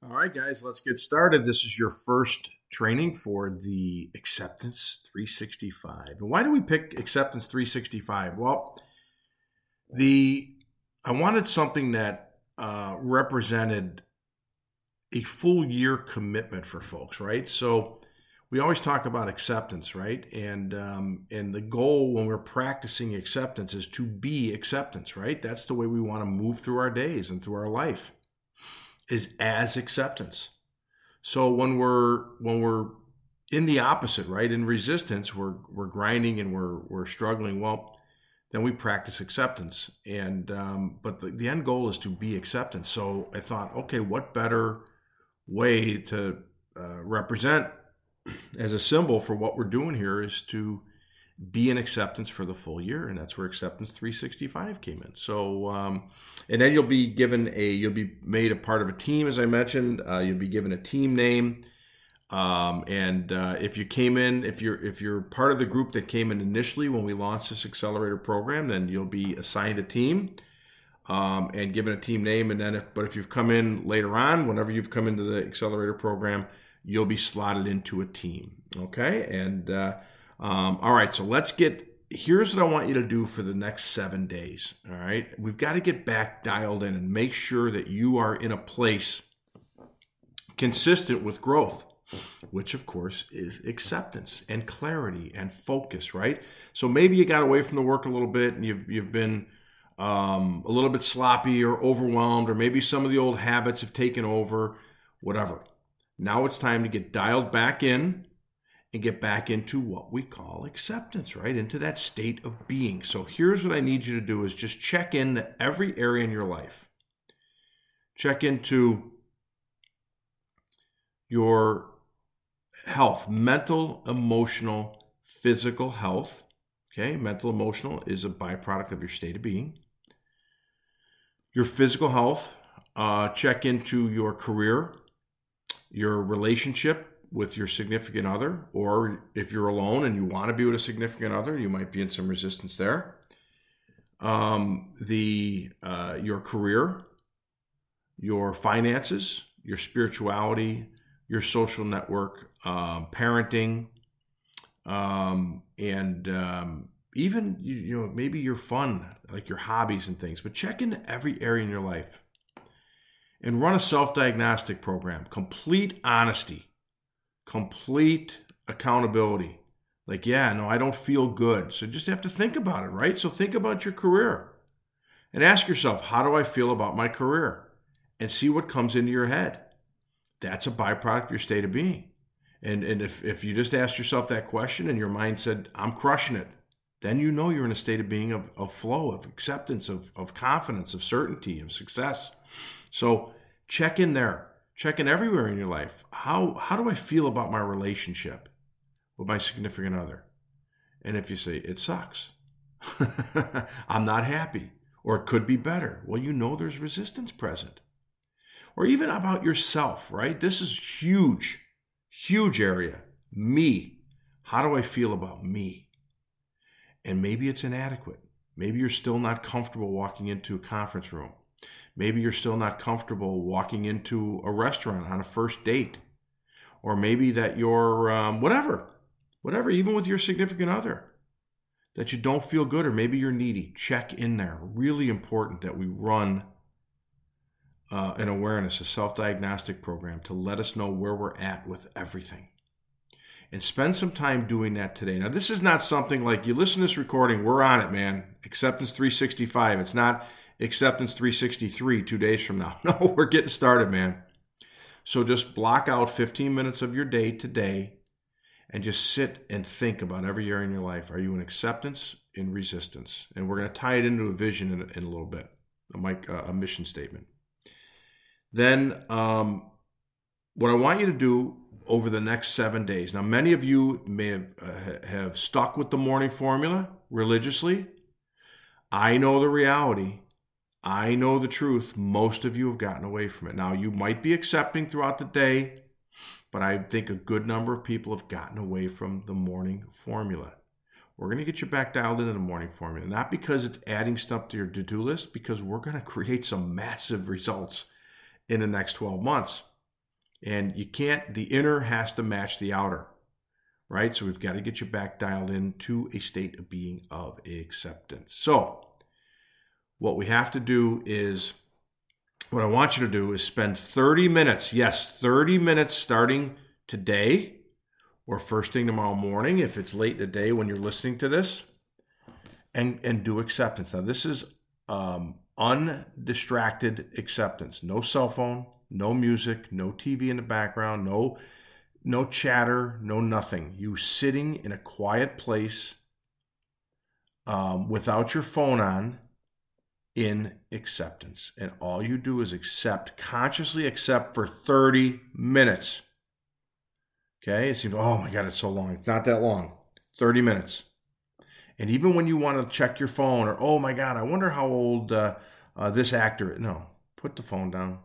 All right, guys, let's get started. This is your first training for the Acceptance 365. And why do we pick Acceptance 365? Well, I wanted something that represented a full year commitment for folks, right? So we always talk about acceptance, right? And the goal when we're practicing acceptance is to be acceptance, right? That's the way we want to move through our days and through our life, is as acceptance. So when we're in the opposite, right, in resistance, we're grinding and we're struggling. Well, then we practice acceptance, and but the end goal is to be acceptance. So I thought, okay, what better way to represent as a symbol for what we're doing here is to be in acceptance for the full year, and that's where Acceptance 365 came in. So, and then you'll be made a part of a team, as I mentioned. You'll be given a team name, and if you came in, if you're part of the group that came in initially when we launched this accelerator program, then you'll be assigned a team and given a team name. And then, if you've come in later on, whenever you've come into the accelerator program, you'll be slotted into a team. Okay, and all right, so here's what I want you to do for the next 7 days. All right, we've got to get back dialed in and make sure that you are in a place consistent with growth, which of course is acceptance and clarity and focus, right? So maybe you got away from the work a little bit and you've been a little bit sloppy or overwhelmed, or maybe some of the old habits have taken over, whatever. Now it's time to get dialed back in and get back into what we call acceptance, right? Into that state of being. So here's what I need you to do is just check in every area in your life. Check into your health, mental, emotional, physical health. Okay, mental, emotional is a byproduct of your state of being. Your physical health, check into your career, your relationship with your significant other, or if you're alone and you want to be with a significant other, you might be in some resistance there. Your career, your finances, your spirituality, your social network, parenting, and even maybe your fun, like your hobbies and things. But check into every area in your life and run a self-diagnostic program. Complete honesty. Complete accountability. Like, I don't feel good. So just have to think about it, right? So think about your career and ask yourself, how do I feel about my career? And see what comes into your head. That's a byproduct of your state of being. And if you just asked yourself that question and your mind said, I'm crushing it, then you know you're in a state of being of flow, of acceptance, of confidence, of certainty, of success. So check in there. Check in everywhere in your life. How do I feel about my relationship with my significant other? And if you say, it sucks, I'm not happy, or it could be better, well, there's resistance present. Or even about yourself, right? This is huge, huge area. Me. How do I feel about me? And maybe it's inadequate. Maybe you're still not comfortable walking into a conference room. Maybe you're still not comfortable walking into a restaurant on a first date. Or maybe that you're, whatever, even with your significant other, that you don't feel good, or maybe you're needy. Check in there. Really important that we run an awareness, a self-diagnostic program to let us know where we're at with everything. And spend some time doing that today. Now, this is not something like you listen to this recording, we're on it, man. Acceptance 365. It's not Acceptance 363 2 days from now. No, we're getting started, man. So just block out 15 minutes of your day today and just sit and think about every area in your life. Are you in acceptance, in resistance? And we're going to tie it into a vision in a little bit, a mission statement. Then what I want you to do over the next 7 days. Now, many of you may have stuck with the morning formula religiously. I know the reality. I know the truth. Most of you have gotten away from it. Now, you might be accepting throughout the day, but I think a good number of people have gotten away from the morning formula. We're going to get you back dialed into the morning formula, not because it's adding stuff to your to-do list, because we're going to create some massive results in the next 12 months. And the inner has to match the outer, right? So we've got to get you back dialed into a state of being of acceptance. So what we have to do is, what I want you to do is spend 30 minutes, yes, 30 minutes starting today or first thing tomorrow morning, if it's late in the day when you're listening to this, and do acceptance. Now, this is undistracted acceptance. No cell phone, no music, no TV in the background, no chatter, no nothing. You sitting in a quiet place without your phone on in acceptance. And all you do is consciously accept for 30 minutes. Okay? It seems, oh my God, it's so long. It's not that long. 30 minutes. And even when you want to check your phone or, oh my God, I wonder how old this actor is. No, put the phone down.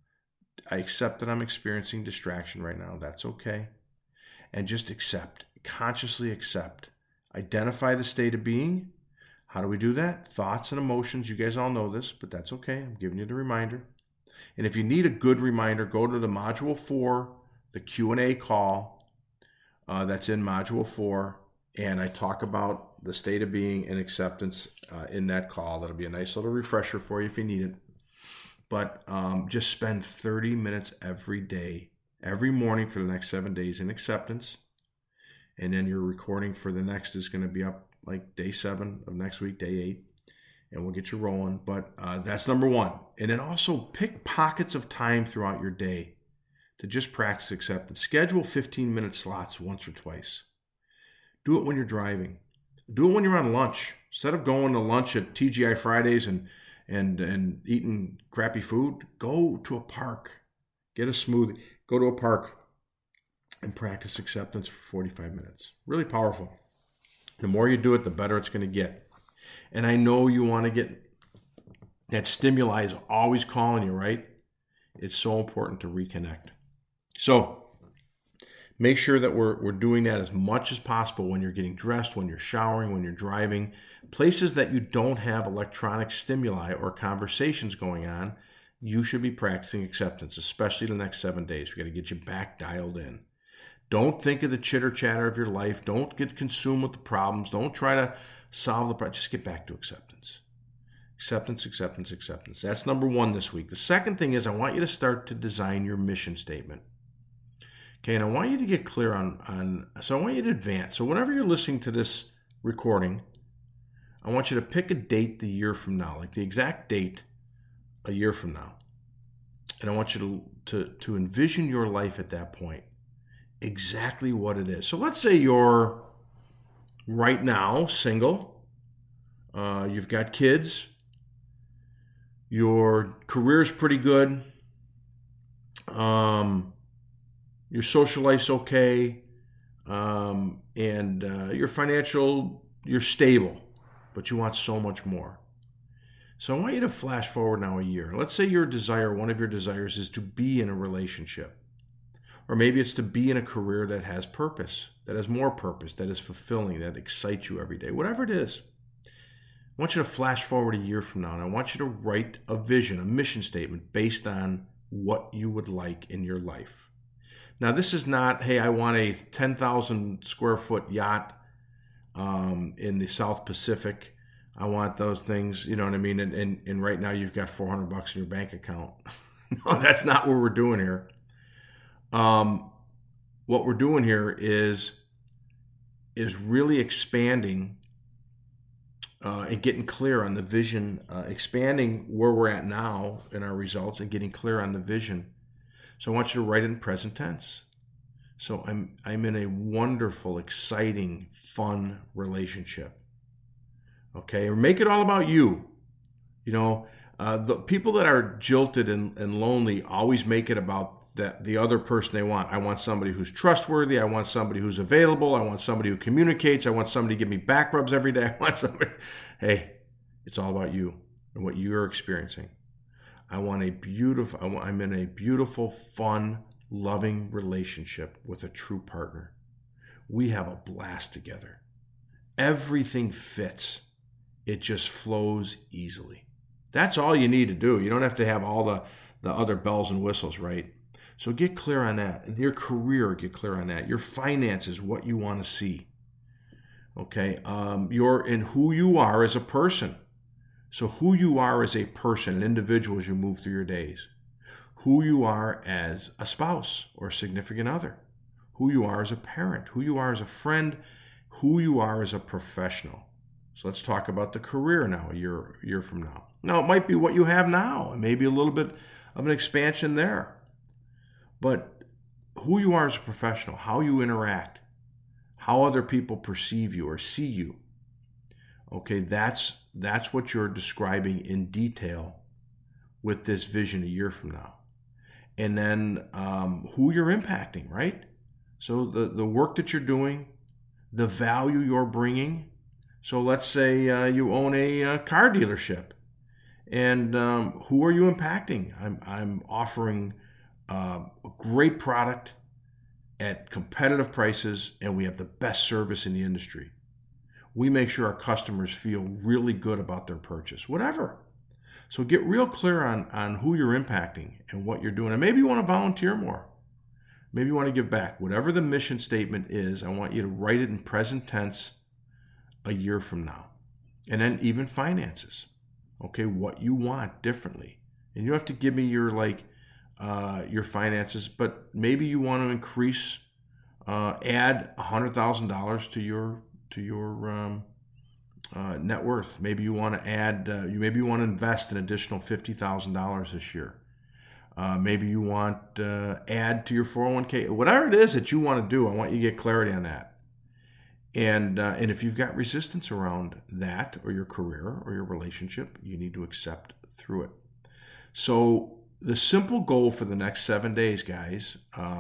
I accept that I'm experiencing distraction right now. That's okay. And just accept. Consciously accept. Identify the state of being. How do we do that? Thoughts and emotions. You guys all know this, but that's okay. I'm giving you the reminder. And if you need a good reminder, go to the Module 4, the Q&A call that's in Module 4. And I talk about the state of being and acceptance in that call. That'll be a nice little refresher for you if you need it. But just spend 30 minutes every day, every morning for the next 7 days in acceptance. And then your recording for the next is going to be up like day 7 of next week, day 8. And we'll get you rolling. But that's number 1. And then also pick pockets of time throughout your day to just practice acceptance. Schedule 15-minute slots once or twice. Do it when you're driving. Do it when you're on lunch. Instead of going to lunch at TGI Fridays and eating crappy food, go to a park. Get a smoothie. Go to a park and practice acceptance for 45 minutes. Really powerful. The more you do it, the better it's going to get. And I know you want to get that stimuli is always calling you, right? It's so important to reconnect. So make sure that we're doing that as much as possible when you're getting dressed, when you're showering, when you're driving. Places that you don't have electronic stimuli or conversations going on, you should be practicing acceptance, especially the next 7 days. We got to get you back dialed in. Don't think of the chitter chatter of your life. Don't get consumed with the problems. Don't try to solve the problem. Just get back to acceptance. Acceptance, acceptance, acceptance. That's number 1 this week. The second thing is I want you to start to design your mission statement. Okay, and I want you to get clear so I want you to advance. So whenever you're listening to this recording, I want you to pick a date the year from now, like the exact date a year from now. And I want you to envision your life at that point, exactly what it is. So let's say you're right now single, you've got kids, your career's pretty good, your social life's okay, and you're stable, but you want so much more. So I want you to flash forward now a year. Let's say one of your desires is to be in a relationship. Or maybe it's to be in a career that has purpose, that has more purpose, that is fulfilling, that excites you every day. Whatever it is. I want you to flash forward a year from now, and I want you to write a vision, a mission statement based on what you would like in your life. Now, this is not, hey, I want a 10,000 square foot yacht in the South Pacific. I want those things, you know what I mean? And right now you've got $400 in your bank account. No, that's not what we're doing here. What we're doing here is really expanding and getting clear on the vision, expanding where we're at now in our results and getting clear on the vision. So I want you to write it in present tense. So I'm in a wonderful, exciting, fun relationship. Okay, or make it all about you. You know, the people that are jilted and lonely always make it about the other person they want. I want somebody who's trustworthy. I want somebody who's available. I want somebody who communicates. I want somebody to give me back rubs every day. I want somebody. Hey, it's all about you and what you're experiencing. I'm in a beautiful, fun, loving relationship with a true partner. We have a blast together. Everything fits. It just flows easily. That's all you need to do. You don't have to have all the other bells and whistles, right? So get clear on that. In your career, get clear on that. Your finances, what you want to see. Okay, you're in who you are as a person. So who you are as a person, an individual as you move through your days. Who you are as a spouse or a significant other. Who you are as a parent. Who you are as a friend. Who you are as a professional. So let's talk about the career now, a year from now. Now, it might be what you have now, and maybe a little bit of an expansion there. But who you are as a professional, how you interact, how other people perceive you or see you. Okay, that's what you're describing in detail with this vision a year from now. And then who you're impacting, right? So the work that you're doing, the value you're bringing. So let's say you own a car dealership. And who are you impacting? I'm offering a great product at competitive prices, and we have the best service in the industry. We make sure our customers feel really good about their purchase, whatever. So get real clear on who you're impacting and what you're doing. And maybe you want to volunteer more. Maybe you want to give back. Whatever the mission statement is, I want you to write it in present tense a year from now. And then even finances. Okay, what you want differently. And you don't have to give me your finances, but maybe you want to increase, add $100,000 to your net worth. Maybe you want to add, maybe you want to invest an additional $50,000 this year. Maybe you want to add to your 401k. Whatever it is that you want to do, I want you to get clarity on that. And if you've got resistance around that or your career or your relationship, you need to accept through it. So the simple goal for the next 7 days, guys,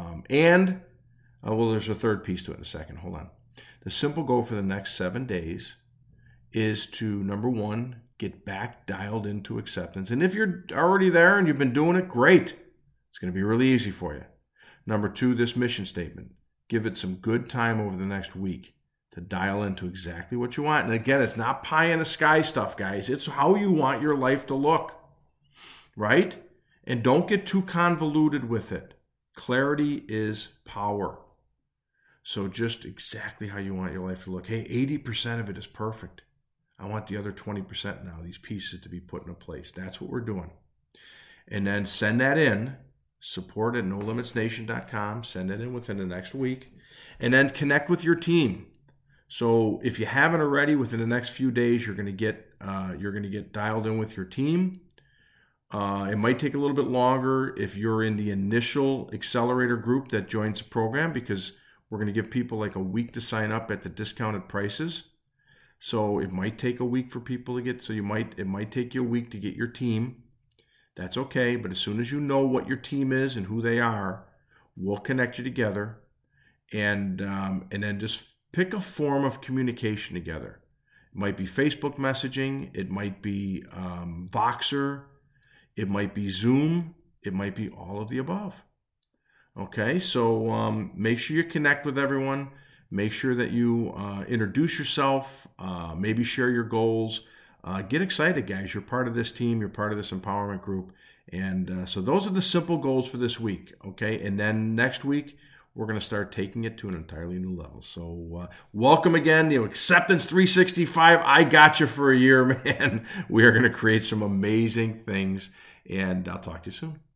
there's a third piece to it in a second. Hold on. The simple goal for the next 7 days is to, number one, get back dialed into acceptance. And if you're already there and you've been doing it, great. It's going to be really easy for you. Number two, this mission statement. Give it some good time over the next week to dial into exactly what you want. And again, it's not pie in the sky stuff, guys. It's how you want your life to look, right? And don't get too convoluted with it. Clarity is power. So just exactly how you want your life to look. Hey, 80% of it is perfect. I want the other 20% now, these pieces to be put into place. That's what we're doing. And then send that in, support at nolimitsnation.com. Send it in within the next week. And then connect with your team. So if you haven't already, within the next few days, you're going to get dialed in with your team. It might take a little bit longer if you're in the initial accelerator group that joins the program, because we're going to give people like a week to sign up at the discounted prices. So it might take a week for people to get. So it might take you a week to get your team. That's okay. But as soon as you know what your team is and who they are, we'll connect you together, and then just pick a form of communication together. It might be Facebook messaging. It might be Voxer. It might be Zoom. It might be all of the above. Okay, so make sure you connect with everyone. Make sure that you introduce yourself. Maybe share your goals. Get excited, guys. You're part of this team. You're part of this empowerment group. And so those are the simple goals for this week. Okay, and then next week, we're going to start taking it to an entirely new level. So welcome again, Acceptance 365. I got you for a year, man. We are going to create some amazing things, and I'll talk to you soon.